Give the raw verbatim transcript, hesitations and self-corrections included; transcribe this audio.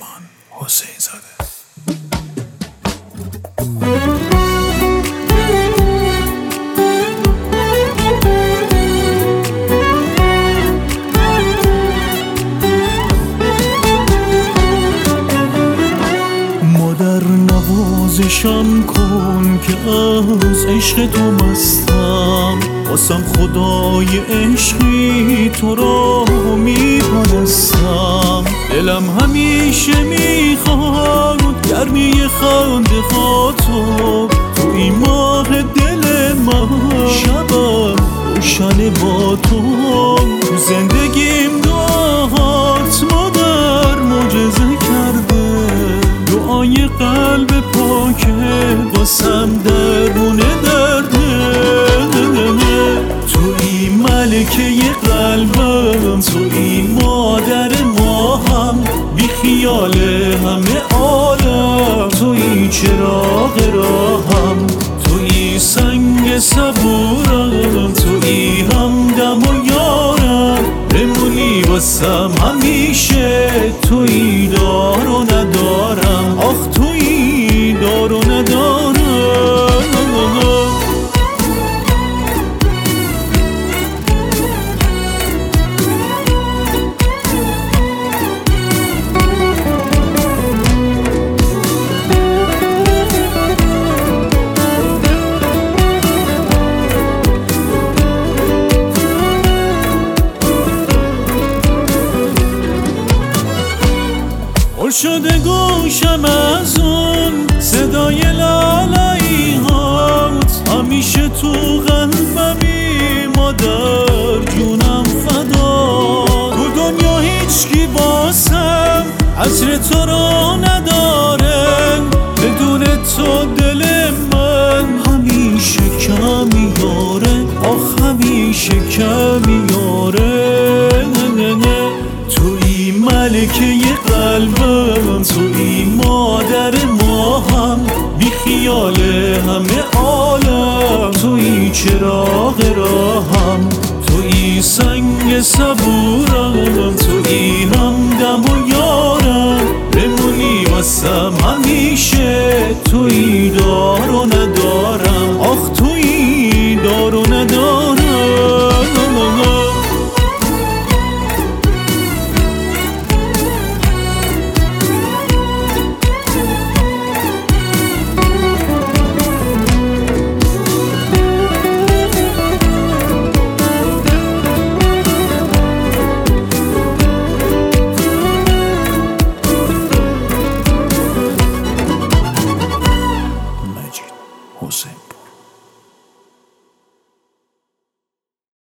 سلیمان حسین زاده. مادر نوازشم کن که از عشق تو مستم، واسم خدای عشقی تو را میپرستم. دلم همیشه میخواد گرمی خنده خاطر، تو این ماه دل من شبم روشن با تو. تو زندگیم دعات مادر معجزه کرده، دعای قلب پاکه واسم درونه درده. توی ملکه قلبم، توی مادر ما هم، بی خیال همه عالم، توی چراغ راهم، توی سنگ صبورم، توی همدم و یارم، بمونی واسم همیشه، توی دار و ندارم، آخ توی دار و ندارم. شده گوشم از اون صدای لالایی هات، همیشه تو قلبمی مادر جونم فدا. تو دنیا هیچ کی واسم عطر تو رو نداره، بدون تو دل من همیشه کمیاره، آخ همیشه کمیاره. توی ملکه قلبم، توی مادر ما هم، بی خیال همه عالم، توی چراغ راهم، توی سنگ صبورم، توی همدم و